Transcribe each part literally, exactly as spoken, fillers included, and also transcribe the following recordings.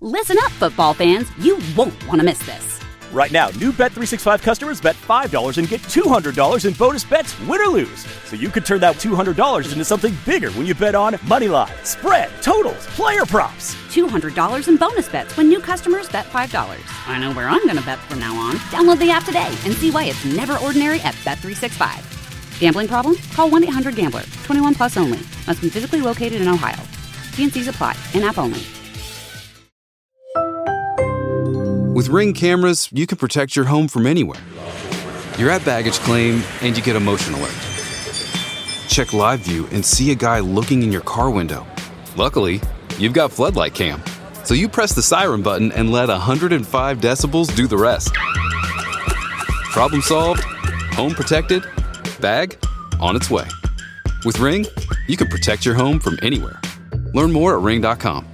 Listen up, football fans. You won't want to miss this. Right now, new Bet three sixty-five customers bet five dollars and get two hundred dollars in bonus bets, win or lose. So you could turn that two hundred dollars into something bigger when you bet on money line, spread, totals, player props. two hundred dollars in bonus bets when new customers bet five dollars. I know where I'm going to bet from now on. Download the app today and see why it's never ordinary at Bet three sixty-five. Gambling problem? Call one eight hundred gambler. twenty-one plus only. Must be physically located in Ohio. T and C's apply. In-app only. With Ring cameras, you can protect your home from anywhere. You're at baggage claim and you get a motion alert. Check live view and see a guy looking in your car window. Luckily, you've got Floodlight Cam. So you press the siren button and let one hundred five decibels do the rest. Problem solved, home protected, bag on its way. With Ring, you can protect your home from anywhere. Learn more at ring dot com.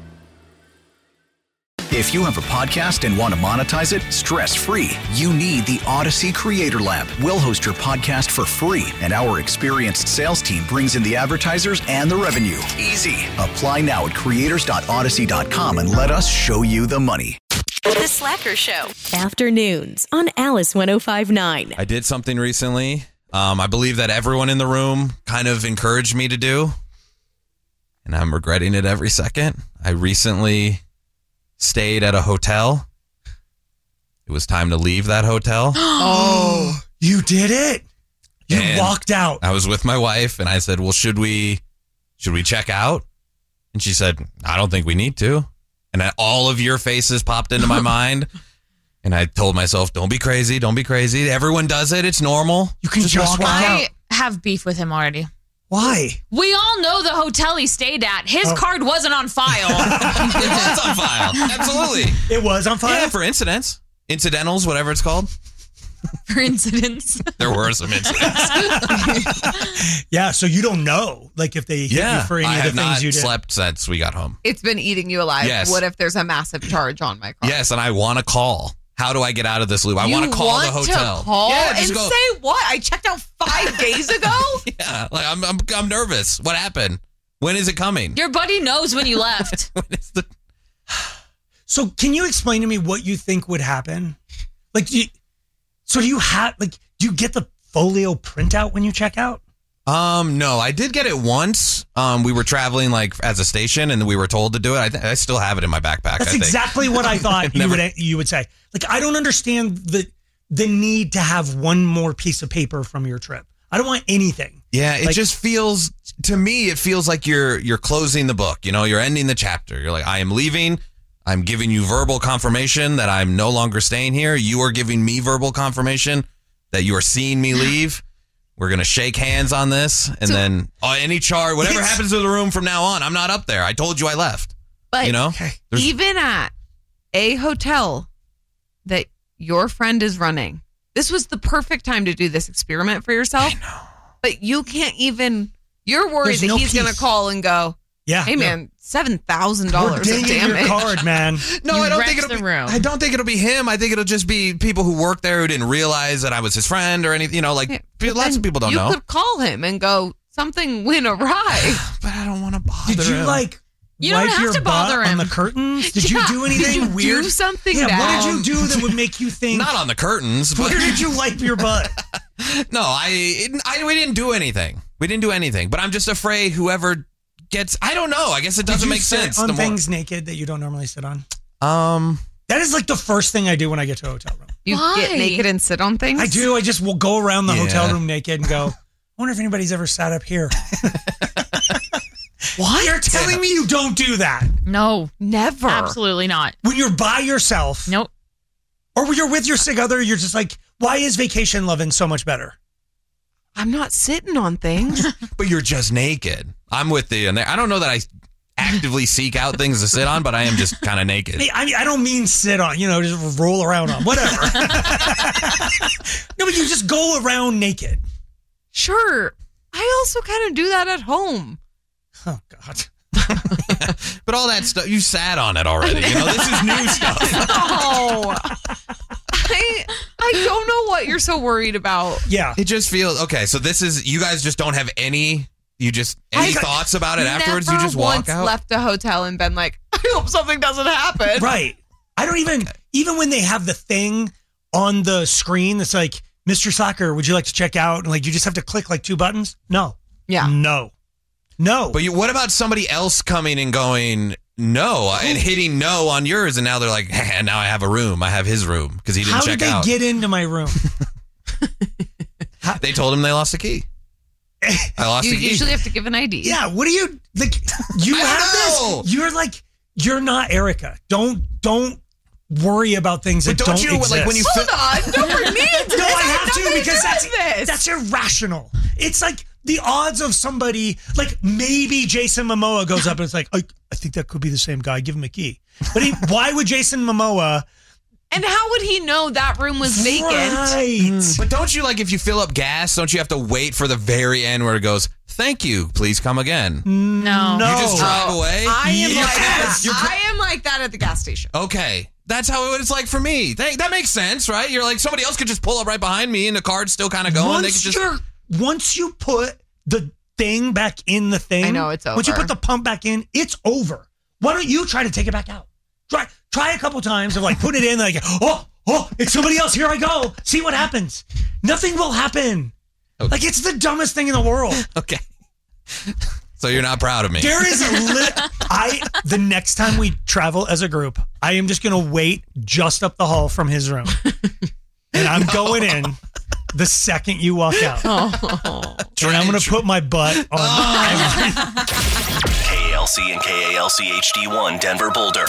If you have a podcast and want to monetize it stress-free, you need the Odyssey Creator Lab. We'll host your podcast for free, and our experienced sales team brings in the advertisers and the revenue. Easy. Apply now at creators dot odyssey dot com and let us show you the money. The Slacker Show. Afternoons on Alice one oh five point nine. I did something recently. Um, I believe that everyone in the room kind of encouraged me to do, and I'm regretting it every second. I recently stayed at a hotel. It was time to leave that hotel. Oh, you did it. You And walked out. I was with my wife and I said, well, should we, should we check out? And she said, I don't think we need to. And I, all of your faces popped into my mind. And I told myself, don't be crazy. Don't be crazy. Everyone does it. It's normal. You can just, just walk out. I have beef with him already. Why? We all know the hotel he stayed at. His oh. card wasn't on file. It was on file. Absolutely. It was on file? Yeah, for incidents. Incidentals, whatever it's called. For incidents. There were some incidents. Yeah, so you don't know, like, if they hit yeah, you for any I of the have things not you did. Slept since we got home. It's been eating you alive. Yes. What if there's a massive charge on my car? Yes, and I want to call. How do I get out of this loop? I you want to call want the hotel. To call yeah, and go, say what? I checked out five days ago. Yeah, like I'm, I'm, I'm nervous. What happened? When is it coming? Your buddy knows when you left. When is the? So, can you explain to me what you think would happen? Like, do you, so do you have like do you get the folio printout when you check out? Um, no, I did get it once. Um, we were traveling like as a station, and we were told to do it. I, th- I still have it in my backpack. That's I think. exactly what I thought you Never- would you would say. Like, I don't understand the the need to have one more piece of paper from your trip. I don't want anything. Yeah, it like, just feels to me. It feels like you're you're closing the book. You know, you're ending the chapter. You're like, I am leaving. I'm giving you verbal confirmation that I'm no longer staying here. You are giving me verbal confirmation that you are seeing me leave. We're going to shake hands on this. And so, then oh, any chart, whatever happens to the room from now on, I'm not up there. I told you I left. But you know, even at a hotel that your friend is running, this was the perfect time to do this experiment for yourself. I know. But you can't even, you're worried There's that no he's going to call and go, yeah, hey, man, no. seven thousand dollars We're of dinging damage. your card, man. No, You I don't wrecked think it'll the be. room. I don't think it'll be him. I think it'll just be people who work there who didn't realize that I was his friend or anything. You know, like Yeah, lots of people don't you know. You could call him and go, something went awry. But I don't want to bother Did you him. like You don't wipe have your to bother butt him. on the curtains? Did Yeah. you do anything Did you weird? do something yeah, bad? what did you do that would make you think? Not on the curtains. But Where did you wipe your butt? No, I, it, I we didn't do anything. We didn't do anything. But I'm just afraid whoever gets. I don't know. I guess it doesn't Did you make sit sense. on the more- things naked that you don't normally sit on? Um, That is like the first thing I do when I get to a hotel room. You Why? get naked and sit on things? I do. I just will go around the Yeah. hotel room naked and go, I wonder if anybody's ever sat up here. What? You're telling me you don't do that? No. Never. Absolutely not. When you're by yourself? Nope. Or when you're with your sig other, you're just like, why is vacation loving so much better? I'm not sitting on things. but you're just naked. I'm with you. And I don't know that I actively seek out things to sit on, but I am just kind of naked. I mean, I don't mean sit on, you know, just roll around on, whatever. No, but you just go around naked. Sure. I also kind of do that at home. Oh, God. But all that stuff, you sat on it already. You know, this is new stuff. No. I, I don't know what you're so worried about. Yeah. It just feels, okay, so this is, you guys just don't have any You just, any I've thoughts about it afterwards? You never just walk once out? left a hotel and been like, I hope something doesn't happen. Right. I don't even, even when they have the thing on the screen that's like, Mister Slacker, would you like to check out? And like, you just have to click like two buttons. No. Yeah. No. No. But you, what about somebody else coming and going, no, and hitting no on yours, and now they're like, hey, now I have a room. I have his room because he didn't How check did they out. get into my room? They told him they lost a key. I lost You a key. usually have to give an I D. Yeah. What do you like? You I have know. this. You're like, you're not Erica. Don't don't worry about things But that don't don't you, exist. like, when you Hold on. Don't bring me into No, this. I have nothing to because do that's with this. that's irrational. It's like the odds of somebody like maybe Jason Momoa goes up and it's like, I, I think that could be the same guy. Give him a key. But he, why would Jason Momoa? And how would he know that room was vacant? Right. But don't you, like, if you fill up gas, don't you have to wait for the very end where it goes, thank you, please come again? No. No. You just drive Oh, away? I am Yes. like that. You're- I am like that at the gas station. Okay. That's how it's like for me. That, that makes sense, right? You're like, somebody else could just pull up right behind me and the card's still kind of going. Once They could just. you're once you put the thing back in the thing, I know, it's Once you over. put the pump back in, it's over. Why don't you try to take it back out? Try try a couple times of like put it in like oh oh it's somebody else. Here I go. See what happens. Nothing will happen. Okay. Like it's the dumbest thing in the world. Okay. So you're not proud of me. There is a lit. I the next time we travel as a group, I am just gonna wait just up the hall from his room, and I'm going in the second you walk out. Oh. And I'm gonna put my butt on. every- K A L C and K A L C H D one Denver Boulder.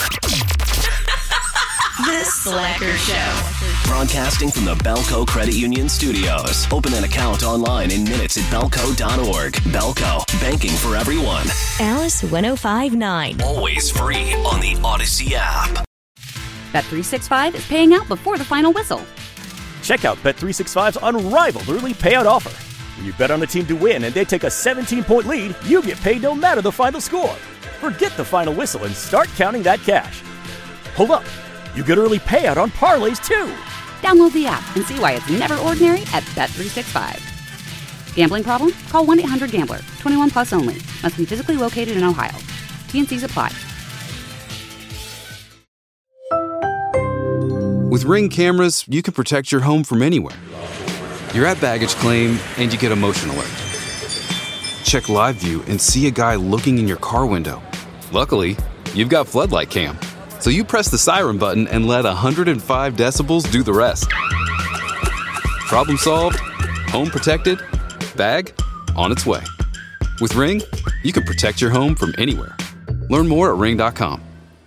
The Slacker Show. Broadcasting from the Belco Credit Union Studios. Open an account online in minutes at belco dot org. Belco, banking for everyone. Alice ten fifty-nine. Always free on the Odyssey app. Bet three sixty-five is paying out before the final whistle. Check out Bet three sixty-five's unrivaled early payout offer. When you bet on a team to win and they take a seventeen-point lead, you get paid no matter the final score. Forget the final whistle and start counting that cash. Hold up. You get early payout on parlays, too. Download the app and see why it's never ordinary at Bet three sixty-five. Gambling problem? Call one eight hundred gambler. twenty-one plus only. Must be physically located in Ohio. T and Cs apply. With Ring cameras, you can protect your home from anywhere. You're at baggage claim and you get a motion alert. Check live view and see a guy looking in your car window. Luckily, you've got Floodlight Cam. So you press the siren button and let one hundred five decibels do the rest. Problem solved, home protected, bag on its way. With Ring, you can protect your home from anywhere. Learn more at ring dot com.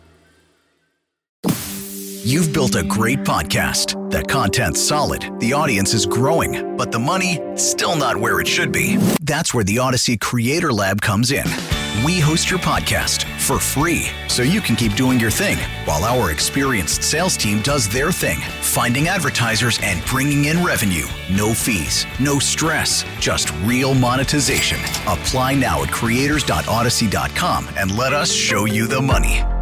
You've built a great podcast. The content's solid, the audience is growing, but the money still not where it should be. That's where the Odyssey Creator Lab comes in. We host your podcast for free so you can keep doing your thing while our experienced sales team does their thing, finding advertisers and bringing in revenue. No fees, no stress, just real monetization. Apply now at creators dot odyssey dot com and let us show you the money.